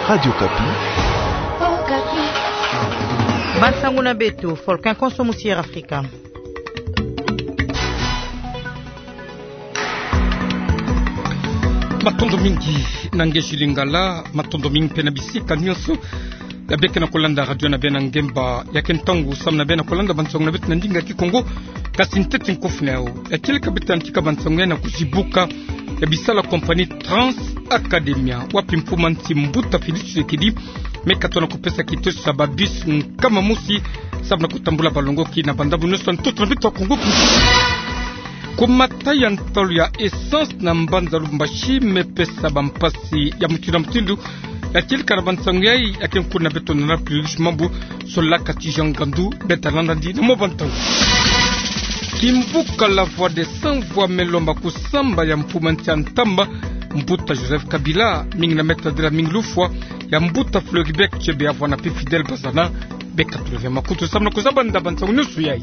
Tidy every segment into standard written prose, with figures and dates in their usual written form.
Radio Kapi. Oh, Kapi. Bansanguna betu, Volcan Consomusier Africa. Matondo mingi nangeshi lingala, matondo mingi pena bisika nyonso. Ya beke na kolanda radio na bena ngemba ya kentangu sam na bena kolanda bansongo na betu nandinga ki Kongo kasi ntete nkofneo. Ya kile kabita antika bansongo na kuzibuka ya bisala kompani Trans Academia wapi mpuma ntimbuta Félix Tshisekedi meka tona kupesa kiteso sababis kama musi sabna kutambula balongoki na bandabu nyonso ntoto na betu wa Kongo kumata ya ntalo ya essence na mbanza Lubumbashi mepesa bampasi ya mutuna mtindu ya kilika na bansangu yai ya kenkuna beto na napilish mambu sola kati jangandu betalanda di na mobantangu kimbuka la voix de sans voix melomba kusamba ya mpumanti antamba mbuta Joseph Kabila mingi na meta de la minglufwa ya mbuta Floribert chebe avwana pe Fidel Bazana beka tuleve makutu samna kuzamba nda bansangu nusu yai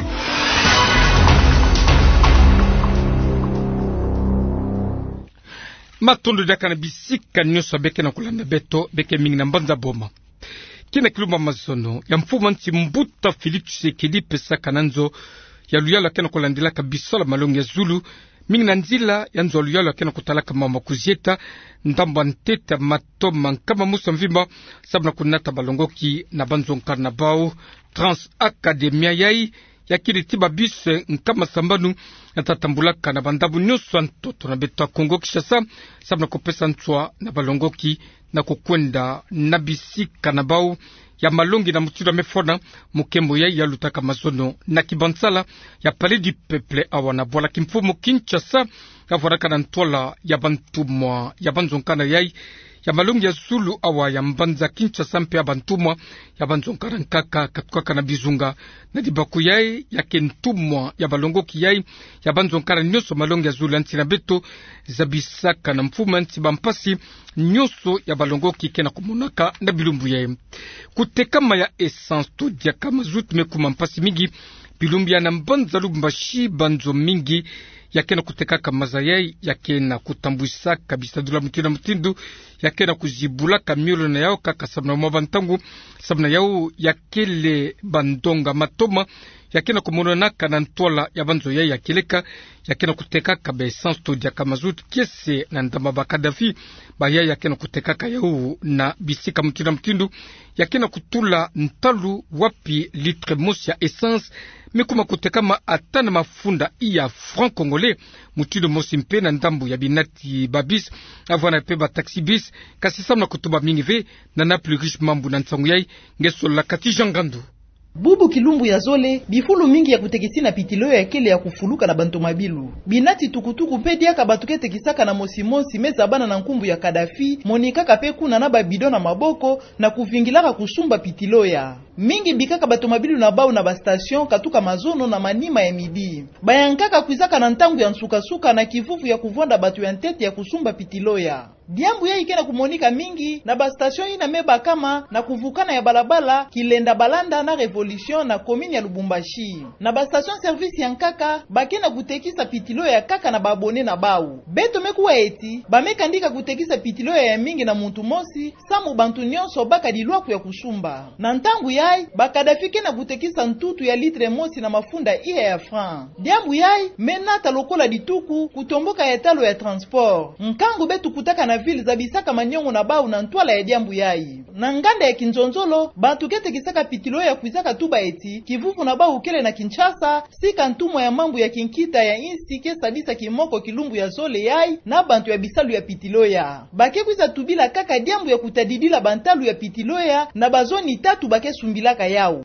matondo daka na bisika nyoso beke na kulanda beto beke mingi na mbanza boma kina kilumba mazono ya mfuma nti mbuta Félix Tshisekedi pesa kananzo ya luyalo kena kulandila kabisola malongi ya Zulu mingi na nzila ya nzo luyalo kena kutalaka mama kuzieta ndamba nteta matoma kama musa mvimba sabna kunata balongoki na banzo nkarna bao Trans Academia yai ya kili tiba bise nkama sambanu na tatambulaka na bandabu nyusu antoto na beto Kongo Kishasa sabna kopesa ntswa na balongoki na kukwenda na bisika na bau ya malongi na mutido mefona mukembo ya lutaka mazono na kibansala ya Palais du Peuple awana bola kimfumo Kinshasa kavoraka na ntola ya bantumwa ya banzonkana yai ya malongi ya Zulu awa ya mbanza Kinshasa mpe ya bantumwa ya banzonkana nkaka katukaka na bizunga na dibaku yai ya kentumwa ya balongoki yai ya banzonkana nyoso malongi ya Zulu anti na beto zabisaka na mfuma anti bampasi nyoso ya balongoki kena kumonaka na bilumbu yai kutekama ya essence to dia kama zutu mekuma mpasi mingi bilumbu ya na mbanza Lubumbashi banzo mingi yakena kutekaka mazayai yakena kutambuisa kabisa dula mutina mutindu yakena kuzibula kamiolo na yao kaka sabna mwabantangu sabna yao yakele bandonga matoma yakena kumonona kana ntola ya banzo yai yakeleka yakena kutekaka ba essence to dia kama zutu kiese na ndama bakadafi baya yakena kutekaka yao na bisika mutina mutindu yakena kutula ntalu wapi litre mosi ya essence mekuma kutekama atana mafunda iya franc congolais mutido mosi mpe na ndambu ya binati babis avana pe ba taxi bis kasi samna kutuba mingive na plus riche mambu na nsangu yai ngeso la kati jangandu bubu kilumbu ya zole bifulu mingi ya kutekisi na pitilo ya kele ya kufuluka na bantomabilu binati tukutuku pe diaka batuke tekisaka na mosimosi meza bana na nkumbu ya Kadafi monikaka pe kuna na babido na maboko na kuvingilaka kusumba pitilo ya mingi bikaka batomabilu na bau na bastation katuka mazono na manima ya midi bayankaka kuizaka na ntangu ya nsukasuka na kivuvu ya kuvonda batu ya ntete ya kusumba pitilo ya diambu ya ikena kumonika mingi na bastation ina meba kama na kuvukana ya balabala kilenda balanda na revolution na komini ya Lubumbashi na bastation service ya nkaka bakena kutekisa pitilo ya kaka na babone na bau beto mekuwa eti bamekandika kutekisa pitilo ya mingi na muntu mosi samu bantu nyonso baka dilwaku ya kusumba na ntangu yai bakadafike na kutekisa ntutu ya litre mosi na mafunda iya ya franc diambu yai menata lokola dituku kutomboka ya talo ya transport nkangu betu kutaka na vile za bisaka manyongo na bau na ntwala ya diambu yai na nganda ya Kinzonzolo bantu kete kisaka pitilo ya kuizaka tuba eti kivuvu na bau kele na Kinshasa sika ntumwa ya mambu ya kinkita ya insi kesa bisa kimoko kilumbu ya zole yai na bantu ya bisalu ya pitilo ya bake kuiza tubila kaka diambu ya kutadidila bantalu ya pitilo ya na bazoni tatu bake sumbilaka yao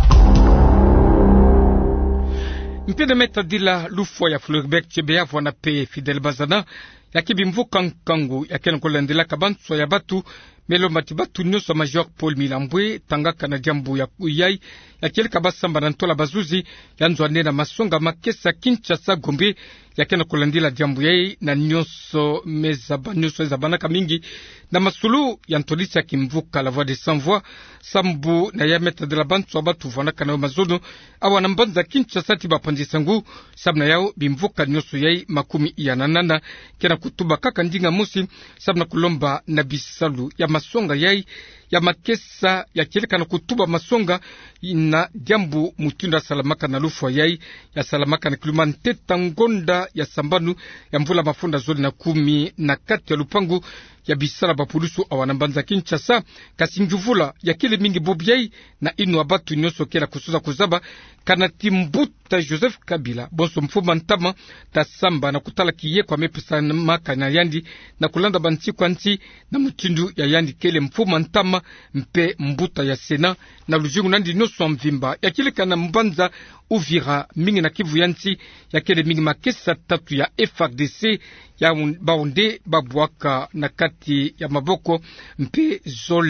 mpende meta dila lufo ya Floribert chebe avwana pe Fidel Bazana yakibimvuka nkangu yakena kulandela kabanso ya batu melo matibatu nyoso Major Paul Milambwe tangaka na jambu ya kuyai yakele kabasamba na ntola bazuzi yanzwane na masonga makesa Kinshasa Gombe yakena kulandila jambu yai na nyonso ezabanaka mingi na masulu ya ntolisi ya kimvuka la voix de sans voix sambu na ya meta de la bantu abatu vanaka na mazono awana mbanza Kinshasa ti bapanzisangu sabna yao bimvuka nyonso yai makumi ya nanana kena kutuba kaka ndinga musi sabna kulomba na bisalu ya masonga yai ya makesa ya kileka na kutuba masonga na jambu mutunda salamaka na lufu yai ya salamaka na kiluma nteta ngonda ya sambanu ya mvula mafunda zoli na 10 na kati ya lupangu ya bisala bapulusu awanambanza Kinshasa kasi njuvula ya kile mingi bobiai na inu abatu nyoso kela kusuza kuzaba kanati mbuta Joseph Kabila bonso mfuma ntama tasamba na kutala kiye kwa mepesa maka na yandi na kulanda banti kwa nti na mtindu ya yandi kele mfuma ntama mpe mbuta ya Sena na lujingu nandi nyoso mvimba ya kile kana mbanza Uvira mingi na Kivu yanti ya kele mingi makesa tatu ya FARDC ya baunde babuaka na kati ya maboko mpe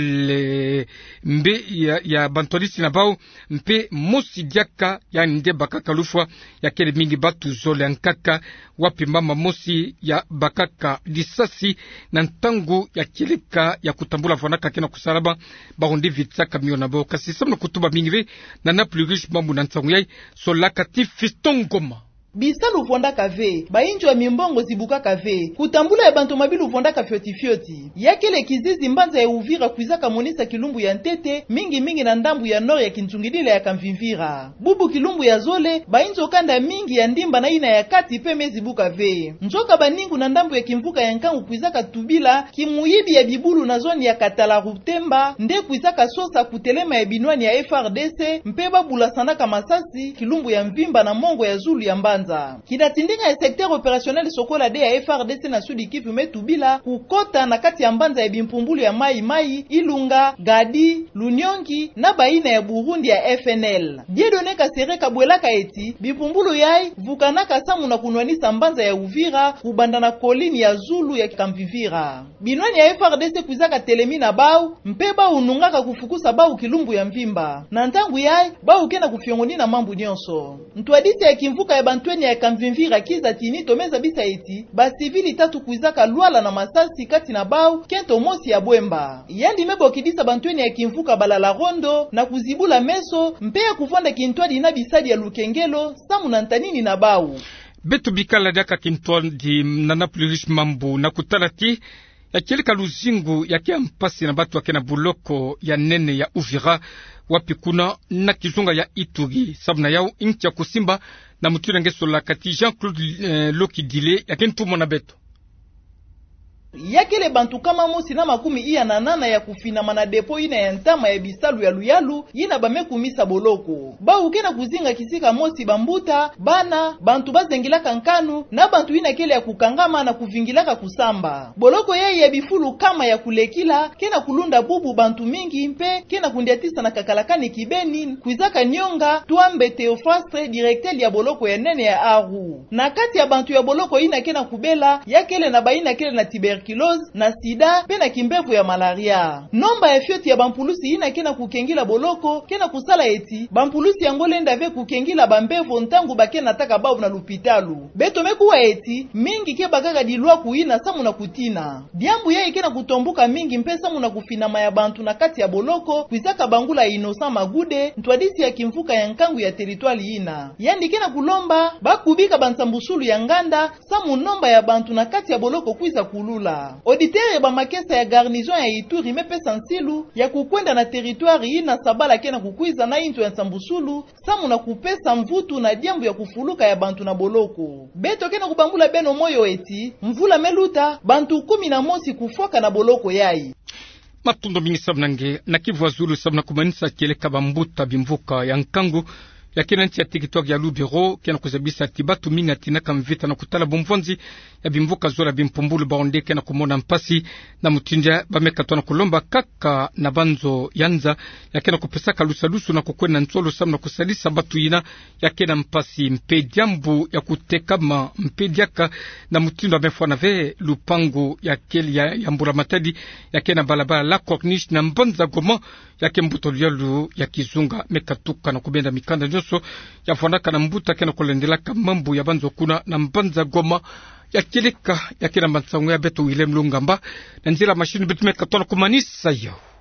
zole mbe ya bantolisi na bao mpe mosi diaka ya nde bakaka lufwa ya kele mingi batu zole ankaka wapi mama mosi ya bakaka lisasi na ntangu ya kileka ya kutambula vanaka kena kusalaba baunde vitsaka mio na bao kasi samna kutuba mingi ve na naplugish mambu na ntangu yai solakati Fiston Ngoma bisalu vonda kave bainjo ya mimbongo zibuka kave kutambula ya bantu mabilu vonda ka fioti yakele kizizi mbanza ya Uvira kuizaka monisa kilumbu ya ntete mingi na ndambu ya nord ya kinzungidile ya kamvimvira bubu kilumbu ya zole bainjo kanda mingi ya ndimba na ina ya kati pe mezibuka ve njoka baningu na ndambu ya kimvuka ya nkangu kuizaka tubila kimuyibi ya bibulu na zoni ya Katala Rutemba nde kuizaka sosa kutelema ya binwani ya FARDC mpe babula sanaka masasi kilumbu ya mvimba na mongo ya zulu ya mbanza kinatindinga ya secteur opérationnel sokola de ya FARDC na Sud Kivu metubila kukota na kati ya mbanza ya bimpumbulu ya Mai Ilunga Gadi Lunyongi na baina ya Burundi ya FNL Diedone Kasereka bwelaka eti bimpumbulu yai vukanaka samu na kunwanisa mbanza ya Uvira kubanda na kolini ya Zulu ya Kamvivira binwani ya FARDC kuzaka telemi na bau mpeba unungaka kufukusa bau kilumbu ya mvimba na ntangu yai bau kena kufyongoni na mambu nyonso ntwadisi ya kimvuka ya bantweni ya Kamvimvira kiza tini tomeza bisa eti basivili tatu kuizaka luala na masasi kati na bau kento mosi ya bwemba yandi mebo kidisa bantweni ya kimvuka balala rondo na kuzibula meso mpea kuvonda kintwadi na bisadi ya Lukengelo samu na ntanini na bau betu bikala daka kintwadi na naplurish mambu na kutalati ya kilika luzingu ya kia mpasi na batu wake na buloko ya nene ya Uvira wapi kuna na kizunga ya Ituri sabna yao inchi ya kusimba na mutuna ngesola kati Jean-Claude Lokidile ya kentumo na beto yakele bantu kama mosi na makumi iya na nana ya kufinama na depo ina ya ntama ya bisalu ya luyalu ina bamekumisa boloko baukena kuzinga kisika mosi bambuta bana bantu bazengilaka nkanu na bantu ina kele ya kukangama na kuvingilaka kusamba boloko yeye ya bifulu kama ya kulekila kena kulunda bubu bantu mingi mpe kena kundiatisa na kakalakani kibeni kuizaka nyonga tuambe Theophastre directeur ya boloko ya nene ya Aru na kati ya bantu ya boloko ina kena kubela yakele na baina kele na tuberculose na sida pe na kimbevu ya malaria nomba ya fioti ya bampulusi ina kena kukengila boloko kena kusala eti bampulusi yangolenda ve kukengila bambevu ntangu bakena taka bavu na lupitalu beto mekuwa eti mingi ke bakaka dilwa kuina samu na kutina diambu yeye kena kutombuka mingi mpe samu na kufinama ya bantu na kati ya boloko kuizaka bangula Innocent Magude ntwadisi ya kimfuka ya nkangu ya teritwali ina yandi kena kulomba bakubika bansambusulu ya nganda samu nomba ya bantu na kati ya boloko kuiza kulula auditeur ba makesa ya garnison ya Ituri mepesa nsilu ya kukwenda na territoire ina sabala kena kukwiza na into ya Nsambusulu samu na kupesa mvutu na diambu ya kufuluka ya bantu na boloko beto kena kubangula beno moyo eti mvula meluta bantu 11 kufoka na boloko yai matundo mingi sabnange na Kivu Zulu sabna kumanisa keleka bambuta bimvuka ya nkangu ya kena nchi ya territoire ya Lubero kena kuzabisa tibatu mingi atina kamvita na kutala bomvonzi ya bimvuka zola bimpumbulu baonde kena kumona mpasi na mutinja bamekatwa na kulomba kaka na banzo yanza ya kena kupesaka lusalusu na kukwena nsolo samu na kusalisa batu ina ya kena mpasi mpediambu ya kutekama mpediaka na mutindo amefwa na ve lupangu ya keli ya mbura matadi ya kena balabala la Corniche na mbanza goma ya kembuto lialu ya kizunga mekatuka na kubenda mikanda nyoso nyonso ya fondaka na mbuta kena kolendela kamambu ya banzo kuna na mbanza Goma ya kilika ya kina mbansangu ya beto Willem Lungamba na njira mashini betu mekatona kumanisa yo.